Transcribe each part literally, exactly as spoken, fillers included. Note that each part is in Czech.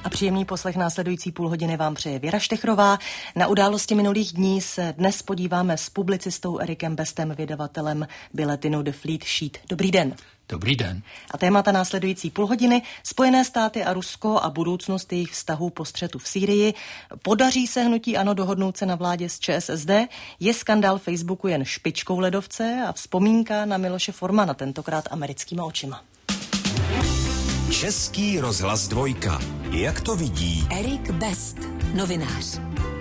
A příjemný poslech následující půl hodiny vám přeje Věra Štechrová. Na události minulých dní se dnes podíváme s publicistou Erikem Bestem, vydavatelem biletinu The Fleet Sheet. Dobrý den. Dobrý den. A témata následující půl hodiny: Spojené státy a Rusko a budoucnost jejich vztahů po střetu v Sýrii. Podaří se hnutí ANO dohodnout se na vládě s ČSSD? Je skandál Facebooku jen špičkou ledovce? A vzpomínka na Miloše Formana, tentokrát americkýma očima. Český rozhlas dvojka. Jak to vidí Erik Best, novinář.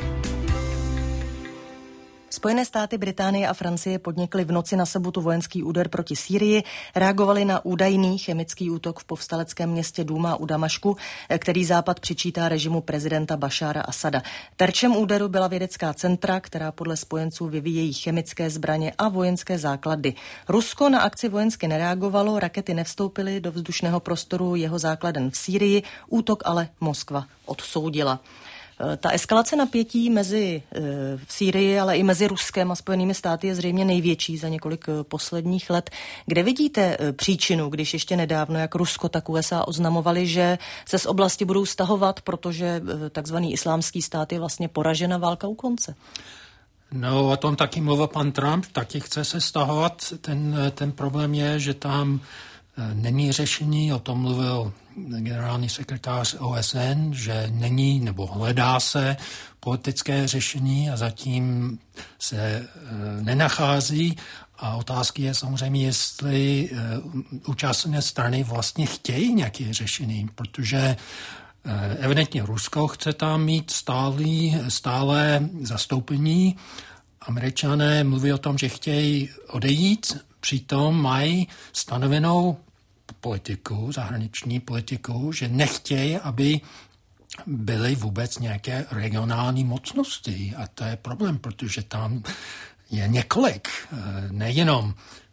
Spojené státy, Británie a Francie podnikly v noci na sobotu vojenský úder proti Sýrii, reagovali na údajný chemický útok v povstaleckém městě Duma u Damašku, který Západ přičítá režimu prezidenta Bašára Asada. Terčem úderu byla vědecká centra, která podle spojenců vyvíjejí chemické zbraně a vojenské základy. Rusko na akci vojensky nereagovalo, rakety nevstoupily do vzdušného prostoru jeho základen v Sýrii, útok ale Moskva odsoudila. Ta eskalace napětí mezi v Sýrii, ale i mezi Ruskem a Spojenými státy je zřejmě největší za několik posledních let. Kde vidíte příčinu, když ještě nedávno jak Rusko, tak U S A oznamovali, že se z oblasti budou stahovat, protože takzvaný islámský stát je vlastně poražena, válka u konce? No, o tom taky mluvil pan Trump, taky chce se stahovat. Ten, ten problém je, že tam není řešení, o tom mluvil generální sekretář O S N, že není nebo hledá se politické řešení a zatím se e, nenachází. A otázky je samozřejmě, jestli e, účastné strany vlastně chtějí nějaké řešení, protože e, evidentně Rusko chce tam mít stálý, stále zastoupení. Američané mluví o tom, že chtějí odejít, přitom mají stanovenou politiku, zahraniční politiku, že nechtějí, aby byly vůbec nějaké regionální mocnosti. A to je problém, protože tam je několik, nejenom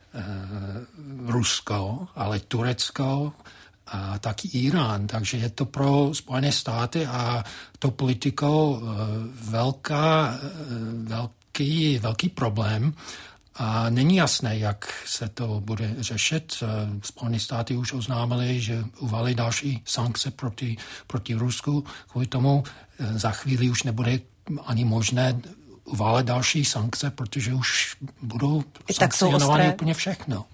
Rusko, ale Turecko a taky Irán. Takže je to pro Spojené státy a to politikou velká, velký, velký problém. A není jasné, jak se to bude řešit. Spojené státy už oznámily, že uvalí další sankce proti, proti Rusku. Kvůli tomu za chvíli už nebude ani možné uvalit další sankce, protože už budou sankcionovány úplně všechno.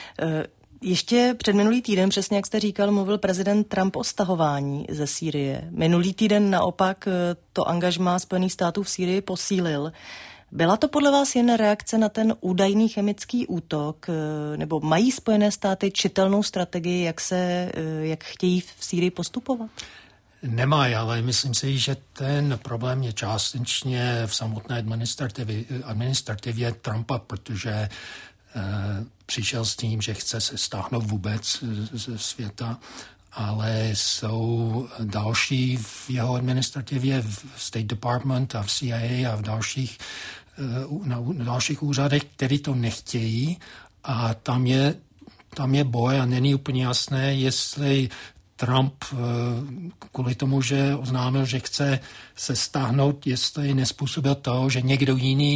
Ještě před minulý týden, přesně jak jste říkal, mluvil prezident Trump o stahování ze Sýrie. Minulý týden naopak to angažmá Spojených států v Sýrii posílil. Byla to podle vás jen reakce na ten údajný chemický útok, nebo mají Spojené státy čitelnou strategii, jak se, jak chtějí v Sýrii postupovat? Nemají, ale myslím si, že ten problém je částečně v samotné administrativě, administrativě Trumpa, protože eh, přišel s tím, že chce se stáhnout vůbec ze světa, ale jsou další v jeho administrativě, v State Department a v C I A a v dalších, na dalších úřadech, který to nechtějí, a tam je, tam je boj a není úplně jasné, jestli Trump kvůli tomu, že oznámil, že chce se stáhnout, jestli nespůsobil to, že někdo jiný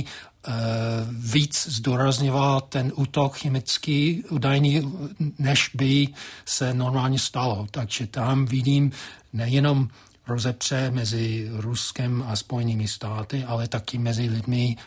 víc zdůrazňoval ten útok chemický údajný, než by se normálně stalo. Takže tam vidím nejenom rozepře mezi Ruskem a Spojenými státy, ale taky mezi lidmi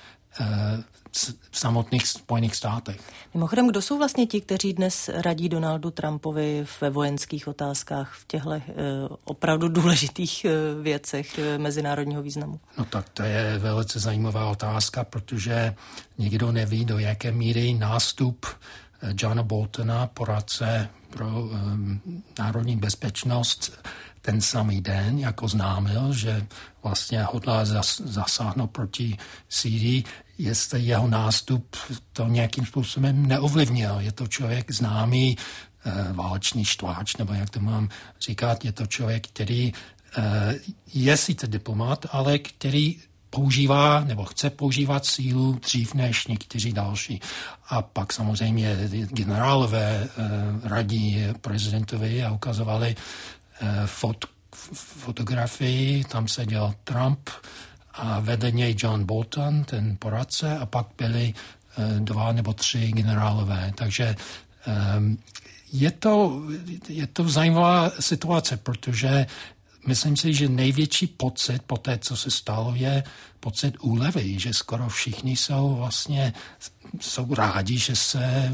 v samotných Spojených státech. Mimochodem, kdo jsou vlastně ti, kteří dnes radí Donaldu Trumpovi ve vojenských otázkách, v těchto eh, opravdu důležitých eh, věcech eh, mezinárodního významu? No tak to je velice zajímavá otázka, protože nikdo neví, do jaké míry nástup Johna Boltona, poradce pro um, národní bezpečnost, ten samý den, jak oznámil, že vlastně hodlá zas, zasáhnout proti Sýrii, jestli jeho nástup to nějakým způsobem neovlivnil. Je to člověk známý, e, válečný štváč, nebo jak to mám říkat, je to člověk, který e, je sice diplomat, ale který používá nebo chce používat sílu dřív než někteří další. A pak samozřejmě generálové e, radí prezidentovi a ukazovali e, fot, fotografii, tam seděl Trump a vedle něj John Bolton, ten poradce, a pak byli e, dva nebo tři generálové. Takže e, je to, je to zajímavá situace, protože myslím si, že největší pocit po té, co se stalo, je pocit úlevy, že skoro všichni jsou vlastně jsou rádi, že se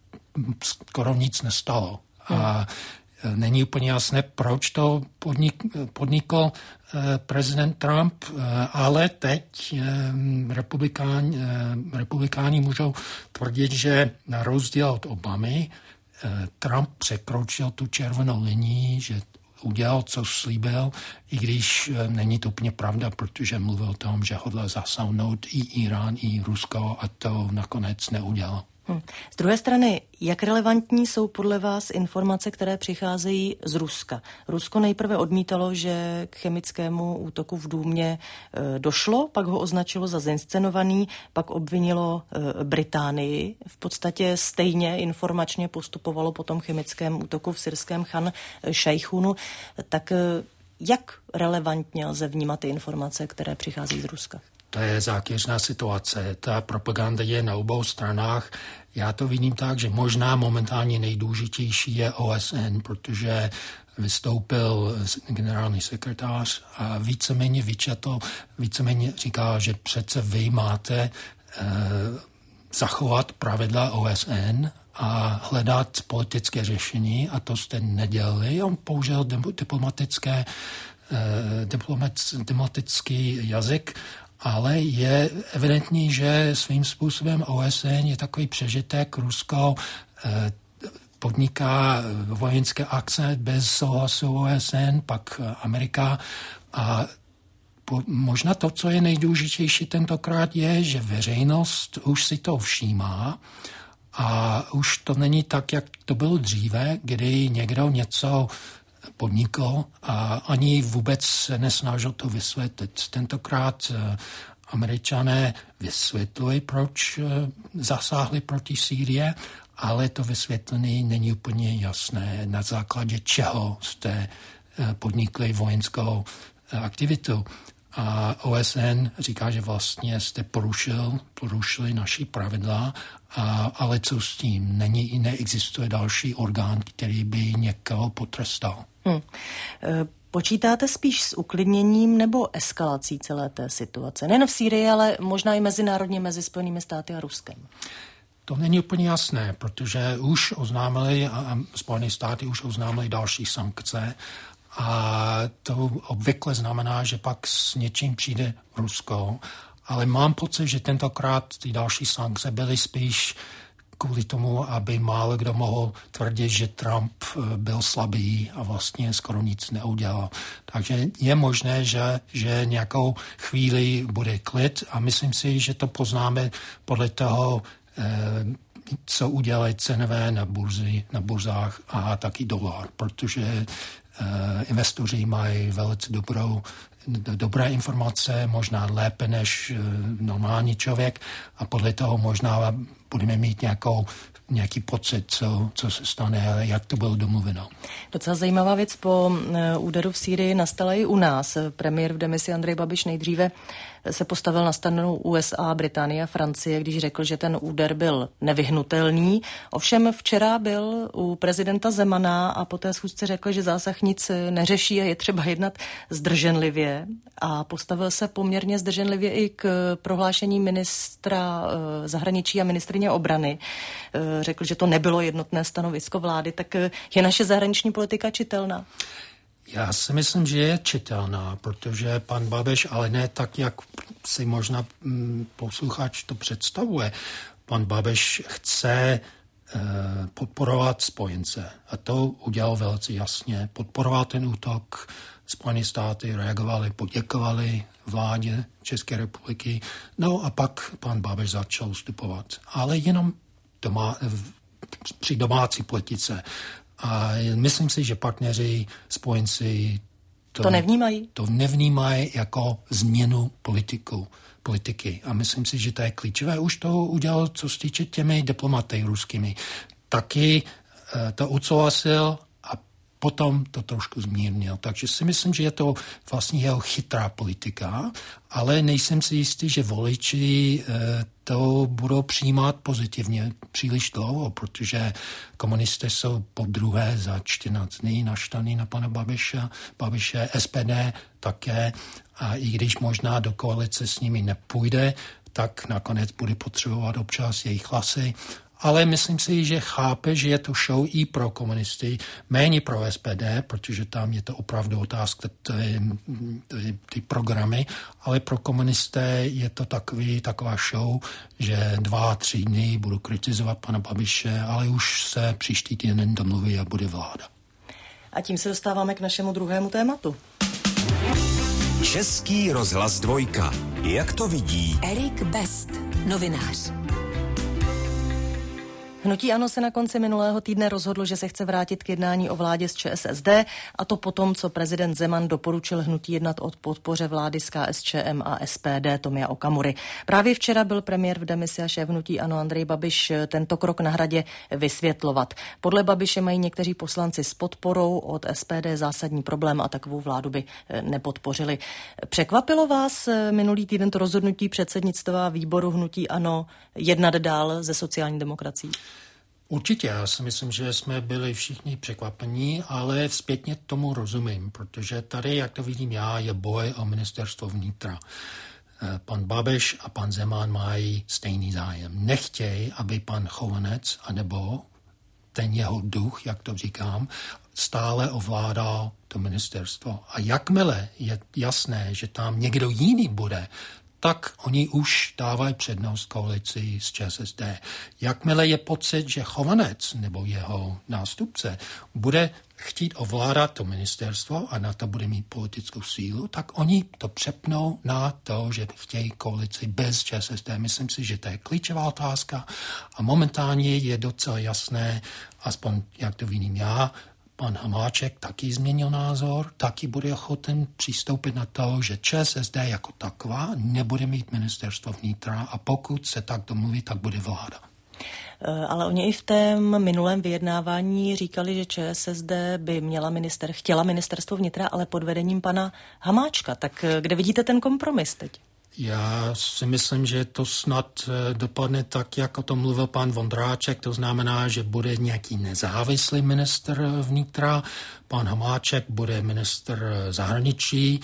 skoro nic nestalo. Hmm. A není úplně jasné, proč to podnik, podnikl prezident Trump, ale teď republikáni, republikáni můžou tvrdit, že na rozdíl od Obamy Trump překročil tu červenou linii, že udělal, co slíbil, i když není to úplně pravda, protože mluvil o tom, že hodlá zasáhnout i Irán, i Rusko a to nakonec neudělal. Hmm. Z druhé strany, jak relevantní jsou podle vás informace, které přicházejí z Ruska? Rusko nejprve odmítalo, že k chemickému útoku v Důmě e, došlo, pak ho označilo za zinscenovaný, pak obvinilo e, Británii. V podstatě stejně informačně postupovalo po tom chemickém útoku v syrském Chan Šejchunu. Tak e, jak relevantně lze vnímat ty informace, které přichází z Ruska? To je zákeřná situace. Ta propaganda je na obou stranách. Já to vidím tak, že možná momentálně nejdůležitější je O S N, protože vystoupil generální sekretář a víceméně vyčetl, víceméně říká, že přece vy máte eh, zachovat pravidla O S N a hledat politické řešení a to jste nedělali. On použil diplomatické, eh, diplomatický jazyk, ale je evidentní, že svým způsobem O S N je takový přežitek. Rusko eh, podniká vojenské akce bez souhlasu O S N, pak Amerika. A po, možná to, co je nejdůležitější tentokrát, je, že veřejnost už si to všímá a už to není tak, jak to bylo dříve, kdy někdo něco podnikl a ani vůbec se nesnažil to vysvětlit. Tentokrát Američané vysvětlili, proč zasáhli proti Sýrii, ale to vysvětlení není úplně jasné, na základě čeho jste podnikli vojenskou aktivitu. A O S N říká, že vlastně jste porušil, porušili naši pravidla, a, ale co s tím? Není, neexistuje další orgán, který by někoho potrestal. Hmm. Počítáte spíš s uklidněním nebo eskalací celé té situace? Nejen v Sýrii, ale možná i mezinárodně mezi Spojenými státy a Ruskem. To není úplně jasné, protože už oznámili, a Spojené státy už oznámili další sankce a to obvykle znamená, že pak s něčím přijde Rusko, ale mám pocit, že tentokrát ty další sankce byly spíš kvůli tomu, aby málo kdo mohl tvrdit, že Trump byl slabý a vlastně skoro nic neudělal. Takže je možné, že, že nějakou chvíli bude klid a myslím si, že to poznáme podle toho, co udělají cenové na, burzy, na burzách a taky dolar, protože investoři mají velice dobrou, dobré informace, možná lépe než normální člověk a podle toho možná budeme mít nějakou, nějaký pocit, co, co se stane, jak to bylo domluveno. Docela zajímavá věc po úderu v Sýrii nastala i u nás. Premiér v demisi Andrej Babiš nejdříve se postavil na stranu U S A, Británie a Francie, když řekl, že ten úder byl nevyhnutelný. Ovšem včera byl u prezidenta Zemana a po té schůzce řekl, že zásah nic neřeší a je třeba jednat zdrženlivě. A postavil se poměrně zdrženlivě i k prohlášení ministra zahraničí a ministryně obrany. Řekl, že to nebylo jednotné stanovisko vlády. Tak je naše zahraniční politika čitelná? Já si myslím, že je čitelná, protože pan Babiš, ale ne tak, jak si možná mm, posluchač to představuje. Pan Babiš chce e, podporovat spojence a to udělal velice jasně. Podporoval ten útok, Spojené státy reagovali, poděkovali vládě České republiky, no a pak pan Babiš začal vstupovat. Ale jenom doma, při domácí politice. A myslím si, že partneři, spojenci to, to nevnímají. To nevnímají jako změnu politiku, politiky. A myslím si, že to je klíčové. Už to udělal, co se týče těmi diplomaty ruskými. Taky uh, to odsouhlasil a potom to trošku zmírnil. Takže si myslím, že je to vlastně jeho chytrá politika, ale nejsem si jistý, že voliči uh, to budou přijímat pozitivně příliš dlouho, protože komunisté jsou po druhé za čtrnáct dní naštvaní na pana Babiše, Babiše, S P D také, a i když možná do koalice s nimi nepůjde, tak nakonec bude potřebovat občas jejich hlasy. Ale myslím si, že chápe, že je to show i pro komunisty, méně pro S P D, protože tam je to opravdu otázka ty, ty, ty programy, ale pro komunisté je to takový, taková show, že dva, tři dny budu kritizovat pana Babiše, ale už se příští týden domluví a bude vláda. A tím se dostáváme k našemu druhému tématu. Český rozhlas dvojka. Jak to vidí Erik Best, novinář. Hnutí ANO se na konci minulého týdne rozhodlo, že se chce vrátit k jednání o vládě s ČSSD, a to potom, co prezident Zeman doporučil hnutí jednat o podpoře vlády s KSČM a S P D Tomia Okamury. Právě včera byl premiér v demisi a šéf hnutí ANO Andrej Babiš tento krok na Hradě vysvětlovat. Podle Babiše mají někteří poslanci s podporou od S P D zásadní problém a takovou vládu by nepodpořili. Překvapilo vás minulý týden to rozhodnutí předsednictva výboru hnutí ANO jednat dál ze sociální demokracií? Určitě, já si myslím, že jsme byli všichni překvapení, ale zpětně tomu rozumím, protože tady, jak to vidím já, je boj o ministerstvo vnitra. Pan Babiš a pan Zeman mají stejný zájem. Nechtějí, aby pan Chovanec, anebo ten jeho duch, jak to říkám, stále ovládal to ministerstvo. A jakmile je jasné, že tam někdo jiný bude, tak oni už dávají přednost koalici s ČSSD. Jakmile je pocit, že Chovanec nebo jeho nástupce bude chtít ovládat to ministerstvo a na to bude mít politickou sílu, tak oni to přepnou na to, že chtějí koalici bez ČSSD. Myslím si, že to je klíčová otázka a momentálně je docela jasné, aspoň jak to vidím já, pan Hamáček taky změnil názor, taky bude ochoten přistoupit na to, že ČSSD jako taková nebude mít ministerstvo vnitra a pokud se tak domluví, tak bude vláda. Ale oni i v tom minulém vyjednávání říkali, že ČSSD by měla minister, chtěla ministerstvo vnitra, ale pod vedením pana Hamáčka. Tak kde vidíte ten kompromis teď? Já si myslím, že to snad dopadne tak, jak o tom mluvil pan Vondráček, to znamená, že bude nějaký nezávislý ministr vnitra, pan Hamáček bude ministr zahraničí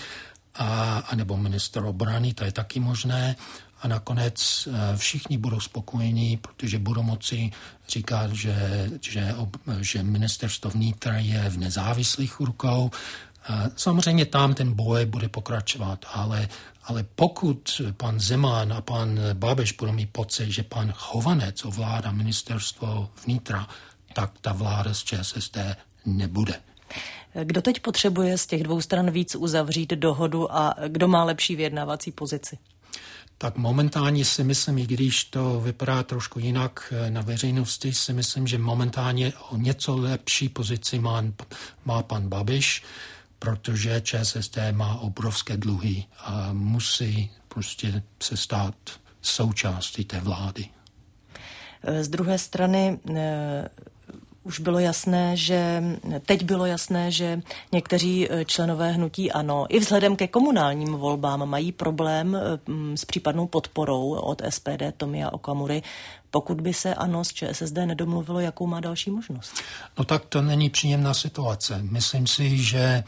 a, a nebo ministr obrany, to je taky možné. A nakonec všichni budou spokojení, protože budou moci říkat, že, že, že ministerstvo vnitra je v nezávislých rukou. Samozřejmě tam ten boj bude pokračovat, ale, ale pokud pan Zeman a pan Babiš budou mít pocit, že pan Chovanec ovládá ministerstvo vnitra, tak ta vláda z ČSSD nebude. Kdo teď potřebuje z těch dvou stran víc uzavřít dohodu a kdo má lepší vyjednávací pozici? Tak momentálně si myslím, i když to vypadá trošku jinak na veřejnosti, si myslím, že momentálně o něco lepší pozici má, má pan Babiš, protože ČSSD má obrovské dluhy a musí prostě se stát součástí té vlády. Z druhé strany už bylo jasné, že teď bylo jasné, že někteří členové hnutí ANO i vzhledem ke komunálním volbám mají problém s případnou podporou od S P D Tomia Okamury. Pokud by se ANO s ČSSD nedomluvilo, jakou má další možnost? No tak to není příjemná situace. Myslím si, že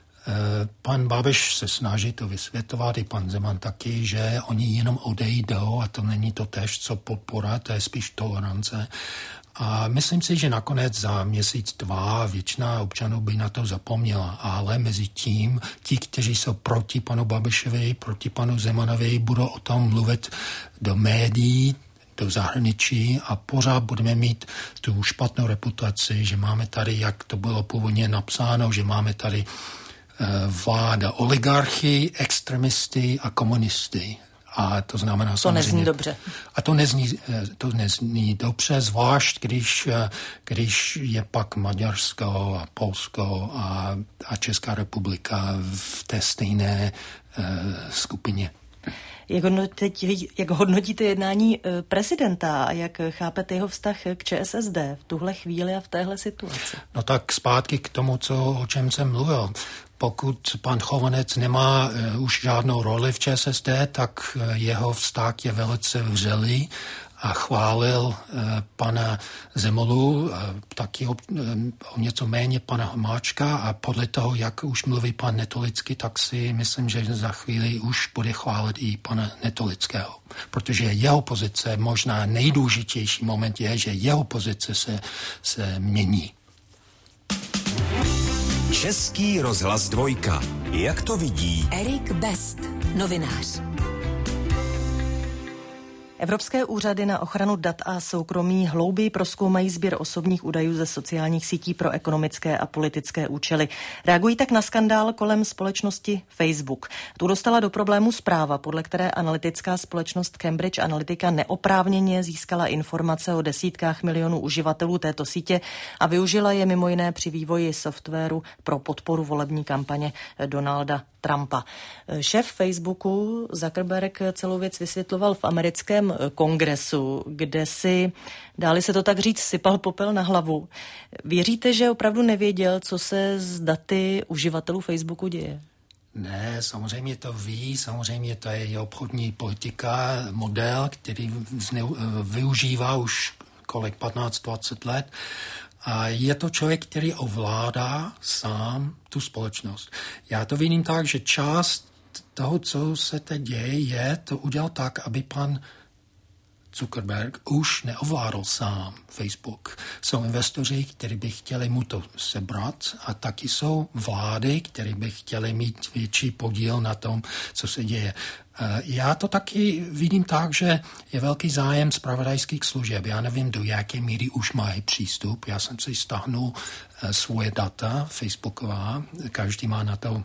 pan Babiš se snaží to vysvětlovat, i pan Zeman taky, že oni jenom odejdou a to není to též, co podpora, to je spíš tolerance. A myslím si, že nakonec za měsíc, dva většina občanů by na to zapomněla, ale mezi tím ti, kteří jsou proti panu Babišovi, proti panu Zemanovi, budou o tom mluvit do médií, do zahraničí a pořád budeme mít tu špatnou reputaci, že máme tady, jak to bylo původně napsáno, že máme tady vláda oligarchy, extremisty a komunisty. A to znamená to samozřejmě... nezní dobře. A to nezní, to nezní dobře, zvlášť když, když je pak Maďarsko a Polsko a, a Česká republika v té stejné uh, skupině. Jak hodnotíte, jak hodnotíte jednání prezidenta a jak chápete jeho vztah k ČSSD v tuhle chvíli a v téhle situaci? No tak zpátky k tomu, co, o čem jsem mluvil. pokud pan Chovanec nemá uh, už žádnou roli v ČSSD, tak uh, jeho vztah je velice vřelý a chválil uh, pana Zemolu, uh, taky o, um, o něco méně pana Hamáčka a podle toho, jak už mluví pan Netolický, tak si myslím, že za chvíli už bude chválit i pana Netolického. Protože jeho pozice, možná nejdůležitější moment je, že jeho pozice se, se mění. Český rozhlas dvojka. Jak to vidí Erik Best, novinář. Evropské úřady na ochranu dat a soukromí hlouběji prozkoumají sběr osobních údajů ze sociálních sítí pro ekonomické a politické účely. Reagují tak na skandál kolem společnosti Facebook. Tu dostala do problému zpráva, podle které analytická společnost Cambridge Analytica neoprávněně získala informace o desítkách milionů uživatelů této sítě a využila je mimo jiné při vývoji softwaru pro podporu volební kampaně Donalda Trumpa. Šéf Facebooku Zuckerberg celou věc vysvětloval v americkém kongresu, kde si, dáli se to tak říct, sypal popel na hlavu. Věříte, že opravdu nevěděl, co se s daty uživatelů Facebooku děje? Ne, samozřejmě to ví, samozřejmě to je obchodní politika, model, který využívá už kolik patnáct dvacet let. A je to člověk, který ovládá sám tu společnost. Já to vidím tak, že část toho, co se teď děje, je to udělat tak, aby pan Zuckerberg už neovládl sám Facebook. Jsou investoři, kteří by chtěli mu to sebrat a taky jsou vlády, které by chtěli mít větší podíl na tom, co se děje. Já to taky vidím tak, že je velký zájem zpravodajských služeb. Já nevím, do jaké míry už mají přístup. Já jsem si stáhnul svoje data Facebooková. Každý má na to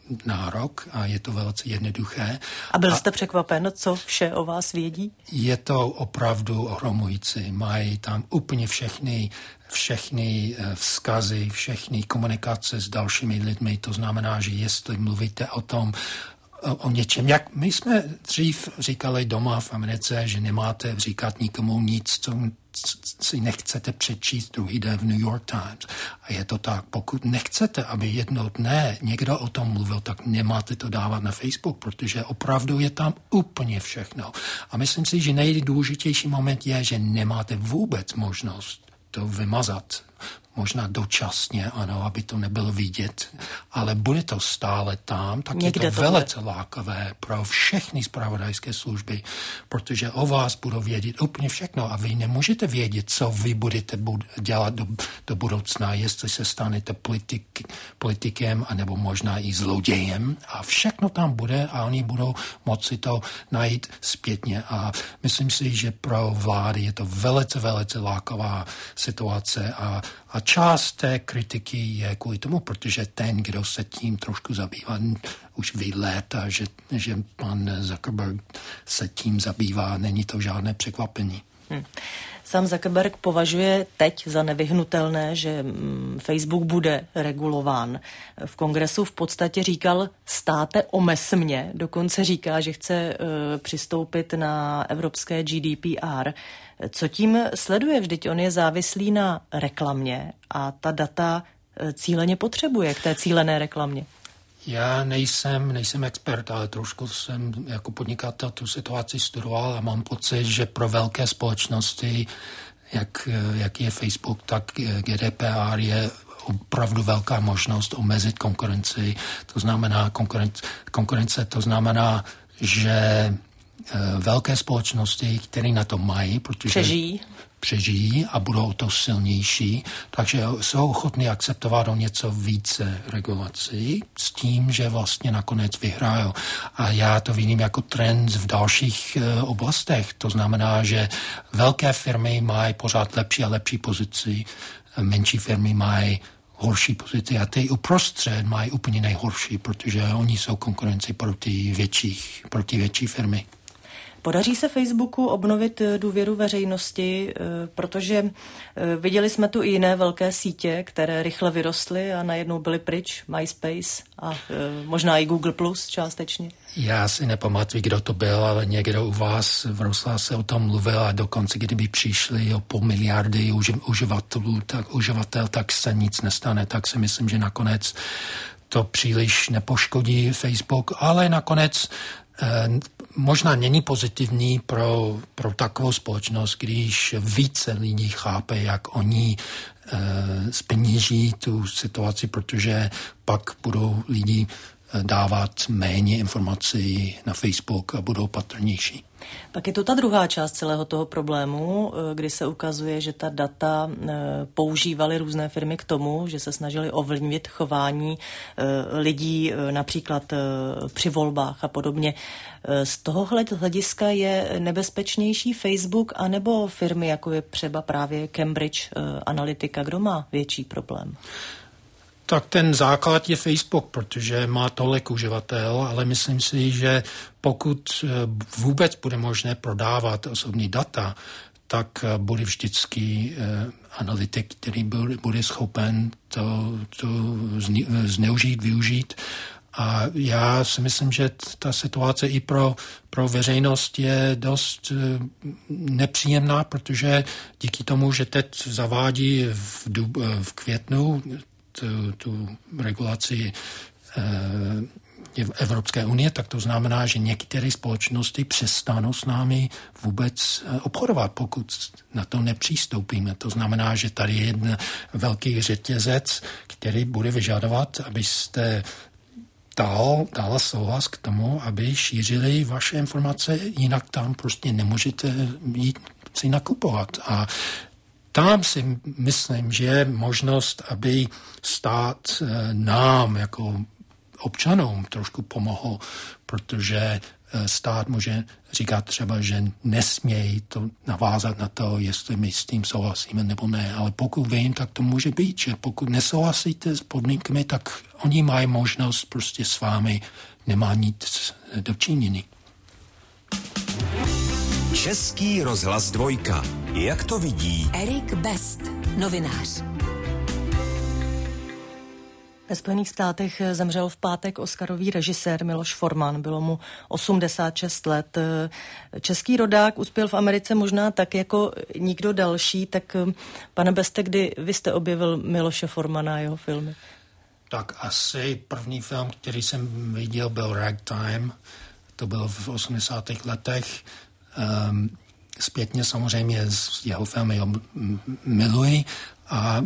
nárok a je to velice jednoduché. A byl jste a překvapen, co vše o vás vědí? Je to opravdu ohromující. Mají tam úplně všechny všechny vzkazy, všechny komunikace s dalšími lidmi. To znamená, že jestli mluvíte o tom, o něčem. Jak my jsme dřív říkali doma v Americe, že nemáte říkat nikomu nic, co si nechcete přečíst druhý den v New York Times. A je to tak. Pokud nechcete, aby jedno dne někdo o tom mluvil, tak nemáte to dávat na Facebook, protože opravdu je tam úplně všechno. A myslím si, že nejdůležitější moment je, že nemáte vůbec možnost to vymazat. Možná dočasně, ano, aby to nebylo vidět, ale bude to stále tam, tak někde je to velice lákavé pro všechny zpravodajské služby, protože o vás budou vědět úplně všechno a vy nemůžete vědět, co vy budete dělat do, do budoucna, jestli se stanete politik, politikem, anebo možná i zlodějem a všechno tam bude a oni budou moci to najít zpětně a myslím si, že pro vlády je to velice, velice lákavá situace a, a část té kritiky je kvůli tomu, protože ten, kdo se tím trošku zabývá, už ví léta, že, že pan Zuckerberg se tím zabývá, není to žádné překvapení. Hmm. Sám Zuckerberg považuje teď za nevyhnutelné, že Facebook bude regulován. V kongresu v podstatě říkal, státe omez mě, dokonce říká, že chce uh, přistoupit na evropské G D P R. Co tím sleduje? Vždyť on je závislý na reklamě a ta data cíleně potřebuje k té cílené reklamě. Já nejsem, nejsem expert, ale trošku jsem jako podnikatel tu situaci studoval a mám pocit, že pro velké společnosti, jak, jak je Facebook, tak G D P R je opravdu velká možnost omezit konkurenci. To znamená konkurence, konkurence to znamená, že velké společnosti, které na to mají, protože přežijí. přežijí a budou to silnější, takže jsou ochotní akceptovat o něco více regulací s tím, že vlastně nakonec vyhrajou. A já to vidím jako trend v dalších uh, oblastech. To znamená, že velké firmy mají pořád lepší a lepší pozici, menší firmy mají horší pozici a ty uprostřed mají úplně nejhorší, protože oni jsou konkurenci proti větších, proti větší firmy. Podaří se Facebooku obnovit důvěru veřejnosti, protože viděli jsme tu i jiné velké sítě, které rychle vyrostly a najednou byly pryč, MySpace a možná i Google Plus částečně. Já si nepamatuji, kdo to byl, ale někdo u vás v Rosa se o tom mluvil a dokonce, kdyby přišli o půl miliardy uživatelů, tak, uživatel, tak se nic nestane. Tak si myslím, že nakonec to příliš nepoškodí Facebook, ale nakonec možná není pozitivní pro, pro takovou společnost, když více lidí chápe, jak oni zpeněží tu situaci, protože pak budou lidi dávat méně informací na Facebook a budou patrnější. Pak je to ta druhá část celého toho problému, kdy se ukazuje, že ta data používaly různé firmy k tomu, že se snažily ovlivnit chování lidí například při volbách a podobně. Z tohohle hlediska je nebezpečnější Facebook anebo firmy, jako je třeba právě Cambridge Analytica, kdo má větší problém? Tak ten základ je Facebook, protože má tolik uživatel, ale myslím si, že pokud vůbec bude možné prodávat osobní data, tak bude vždycky analytik, který bude schopen to, to zneužít, využít. A já si myslím, že ta situace i pro, pro veřejnost je dost nepříjemná, protože díky tomu, že teď zavádí v, dub, v květnu Tu, tu regulaci e, Evropské unie, tak to znamená, že některé společnosti přestanou s námi vůbec obchodovat, pokud na to nepřistoupíme. To znamená, že tady je jeden velký řetězec, který bude vyžadovat, abyste dal, dala souhlas k tomu, aby šířili vaše informace, jinak tam prostě nemůžete jít si nakupovat. A tam si myslím, že je možnost, aby stát nám jako občanům trošku pomohl, protože stát může říkat třeba, že nesmějí to navázat na to, jestli my s tím souhlasíme nebo ne. Ale pokud vím, tak to může být, že pokud nesouhlasíte s podmínkami, tak oni mají možnost prostě s vámi nemá nic dočinění. Český rozhlas dvojka. Jak to vidí Erik Best, novinář. Ve Spojených státech zemřel v pátek oscarový režisér Miloš Forman. Bylo mu osmdesát šest let. Český rodák uspěl v Americe možná tak jako nikdo další. Tak pane Beste, kdy vy jste objevil Miloše Formana a jeho filmy? Tak asi první film, který jsem viděl, byl Ragtime. To bylo v osmdesátých letech. Um, zpětně samozřejmě z jeho filmy miluji a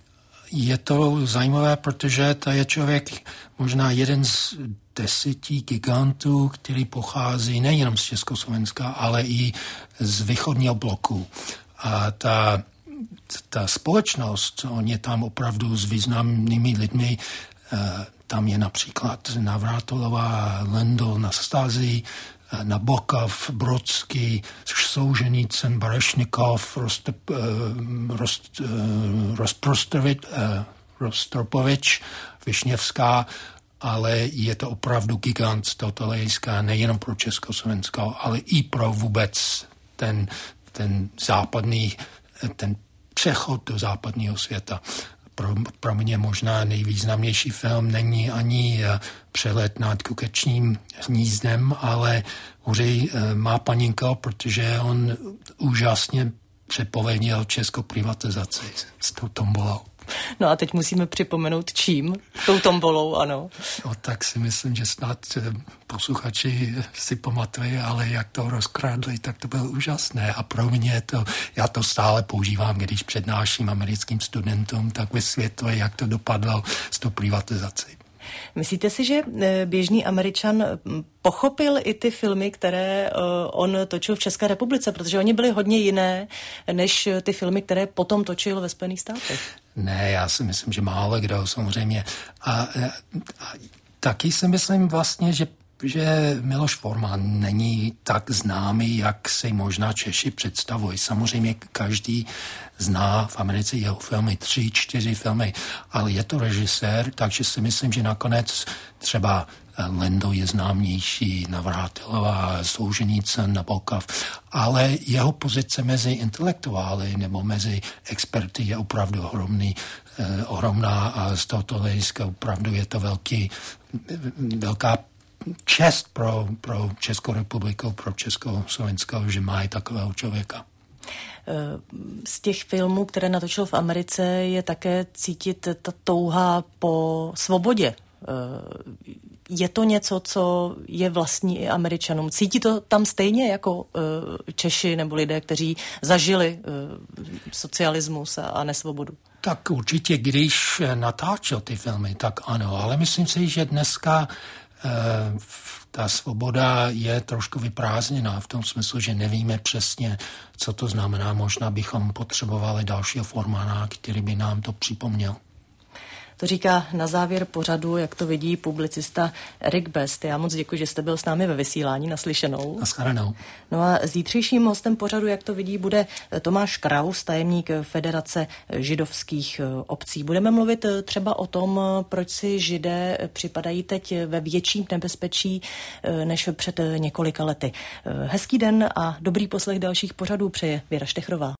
je to zajímavé, protože to je člověk možná jeden z deseti gigantů, který pochází nejenom z Československa, ale i z východního bloku. A ta, ta společnost, on je tam opravdu s významnými lidmi. Tam je například Navrátilová, Lendl, Nastází, Nabokov, Brodsky, Souženicin, Barešnikov, Rostop, Rost, Rostropovič, Rostropovič, Višněvská, ale je to opravdu gigant z tohoto hlediska nejenom pro Československo, ale i pro vůbec ten, ten západný, ten přechod do západního světa. Pro, pro mě možná nejvýznamnější film není ani Přelet nad Kukečním hnízdem, ale Hoří má paninka, protože on úžasně přepověděl českou privatizaci s tou tombolou. No a teď musíme připomenout čím? Tou tombolou, ano. No, tak si myslím, že snad posluchači si pamatují, ale jak to rozkradli, tak to bylo úžasné. A pro mě to, já to stále používám, když přednáším americkým studentům, tak vysvětluji, jak to dopadlo s tou privatizací. Myslíte si, že běžný Američan pochopil i ty filmy, které on točil v České republice, protože oni byly hodně jiné než ty filmy, které potom točil ve Spojených státech? Ne, já si myslím, že málo kdo samozřejmě. A, a, a taky si myslím vlastně, že že Miloš Forman není tak známý, jak si možná Češi představují. Samozřejmě každý zná v Americe jeho filmy, tři, čtyři filmy, ale je to režisér, takže si myslím, že nakonec třeba Lendl je známější, Navrátilová, Souženicin, Nabokov, ale jeho pozice mezi intelektuály nebo mezi experty je opravdu ohromný, eh, ohromná a z tohoto hlediska opravdu je to velký, velká čest pro, pro Českou republiku, pro Československo, že mají takového člověka. Z těch filmů, které natočil v Americe, je také cítit ta touha po svobodě Je to něco, co je vlastní i Američanům? Cítí to tam stejně jako Češi nebo lidé, kteří zažili socialismus a nesvobodu? Tak určitě, když natáčel ty filmy, tak ano, ale myslím si, že dneska eh, ta svoboda je trošku vyprázdněná v tom smyslu, že nevíme přesně, co to znamená. Možná bychom potřebovali dalšího formána, který by nám to připomněl. To říká na závěr pořadu, jak to vidí publicista Erik Best. Já moc děkuji, že jste byl s námi ve vysílání. Naslyšenou. Naschledanou. No a zítřejším hostem pořadu, jak to vidí, bude Tomáš Kraus, tajemník Federace židovských obcí. Budeme mluvit třeba o tom, proč si Židé připadají teď ve větším nebezpečí než před několika lety. Hezký den a dobrý poslech dalších pořadů přeje Věra Štechrová.